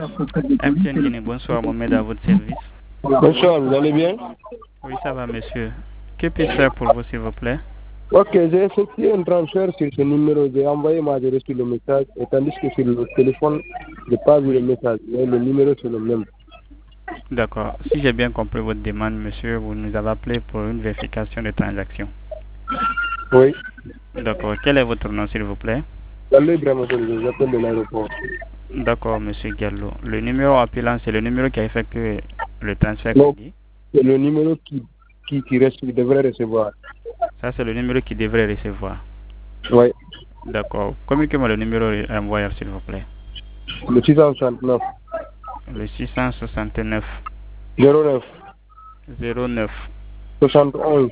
MTN Guinée, bonsoir, Mohamed à votre service. Bonsoir, vous allez bien? Oui, ça va, monsieur. Que puis-je faire pour vous, s'il vous plaît? Ok, j'ai effectué un transfert sur ce numéro. J'ai envoyé, moi, j'ai reçu le message. Et tandis que sur le téléphone, je n'ai pas vu le message. Mais le numéro, c'est le même. D'accord. Si j'ai bien compris votre demande, monsieur, vous nous avez appelé pour une vérification de transaction. Oui. D'accord. Quel est votre nom, s'il vous plaît? Salut, Ibrahim, j'appelle de l'aéroport. D'accord, monsieur Gallo. Le numéro appelant, c'est le numéro qui a effectué le transfert Non, crédit. c'est le numéro qui devrait recevoir. Ça, c'est le numéro qui devrait recevoir. Oui. D'accord. Communiquez-moi le numéro envoyé, s'il vous plaît. Le 669. Le 669 09. 09 71.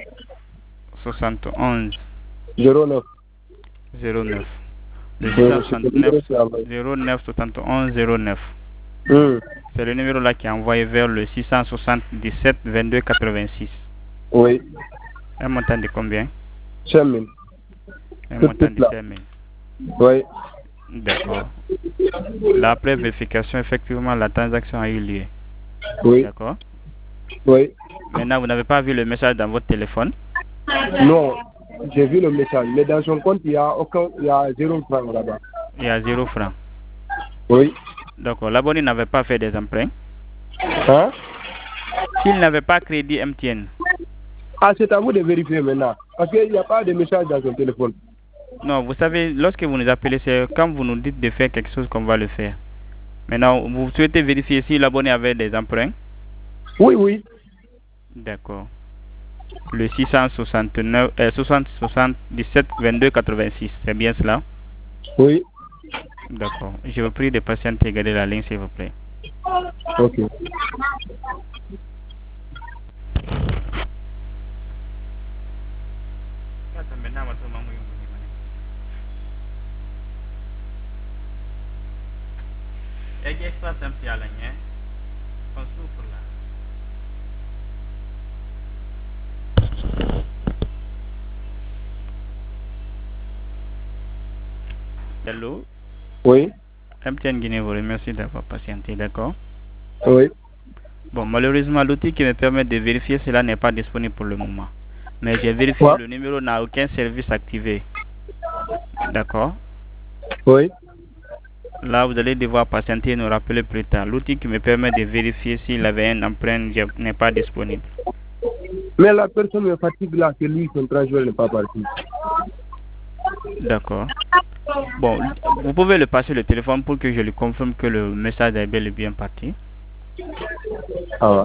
71 09. 09. Le C'est le 669 numéro qui a envoyé. 09 71 09. C'est le numéro là qui est envoyé vers le 677 22 86. Oui. Un montant de combien? 5 000. Un montant de 5 000. Oui. D'accord. Là, après vérification, effectivement, la transaction a eu lieu. Oui. D'accord. Oui. Maintenant, vous n'avez pas vu le message dans votre téléphone? Non, j'ai vu le message, mais dans son compte, il y a 0 francs là-bas. Il y a 0 francs. Oui. D'accord. L'abonné n'avait pas fait des emprunts? Hein? S'il n'avait pas crédit MTN? Ah, c'est à vous de vérifier maintenant. Parce qu'il n'y a pas de message dans son téléphone. Non, vous savez, lorsque vous nous appelez, c'est quand vous nous dites de faire quelque chose qu'on va le faire. Maintenant, vous souhaitez vérifier si l'abonné avait des emprunts? Oui, oui. D'accord. Le 669, 77 22 86, c'est bien cela? Oui. D'accord. Je vous prie de patienter et garder la ligne, s'il vous plaît. Ok. Hello. Oui. MTN Guinée vous remercie d'avoir patienté, d'accord? Oui. Bon, malheureusement, l'outil qui me permet de vérifier cela n'est pas disponible pour le moment. Mais j'ai vérifié, Quoi? le numéro n'a aucun service activé. D'accord? Oui. Là, vous allez devoir patienter et nous rappeler plus tard. L'outil qui me permet de vérifier s'il avait un emprunt n'est pas disponible. Mais la personne me fatigue là, que lui, son transfert n'est pas parti. D'accord. Bon, vous pouvez le passer le téléphone pour que je lui confirme que le message est bel et bien parti. Ah.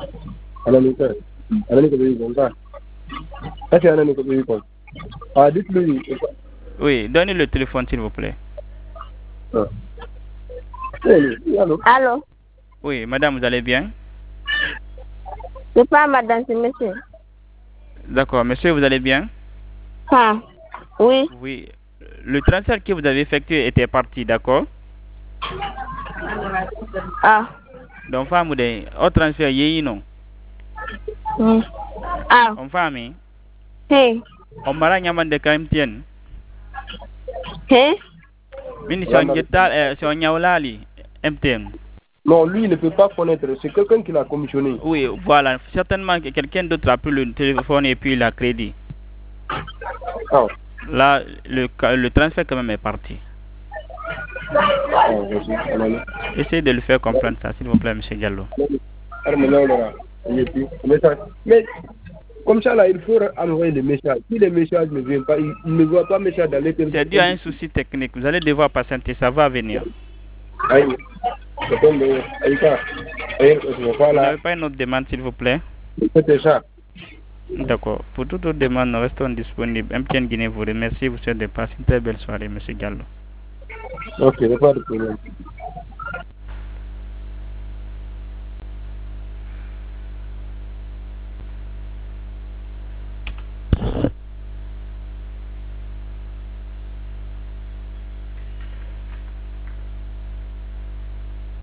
Ah, dites-lui. Oui, donnez le téléphone s'il vous plaît. Ah. Allô? Allô? Oui, madame, vous allez bien? C'est pas madame, c'est monsieur. D'accord, monsieur, vous allez bien? Ah, oui. Oui. Le transfert que vous avez effectué était parti, d'accord? Ah. Donc, femme, au transfert, non? Ah. On femme, Hey. on m'a dit de MTN. Hey. Mini son jetal, son yaolali, MTN. Non, lui, il ne peut pas connaître. C'est quelqu'un qui l'a commissionné. Oui, voilà. Certainement que quelqu'un d'autre a pris le téléphone et puis il a crédit. Ah. Là, le transfert quand même est parti. Essayez de le faire comprendre ça, s'il vous plaît, monsieur Diallo. Mais comme ça, là, il faut envoyer des messages. Si les messages ne viennent pas, il ne voit pas message dans les C'est dû à un souci technique. Vous allez devoir patienter, ça va venir. Vous n'avez pas une autre demande, s'il vous plaît? C'était ça. D'accord. Pour toute autre demande, nous restons disponibles. MTN Guinée vous remercie. Vous souhaite de passer une très belle soirée, monsieur Diallo. Ok, pas de problème.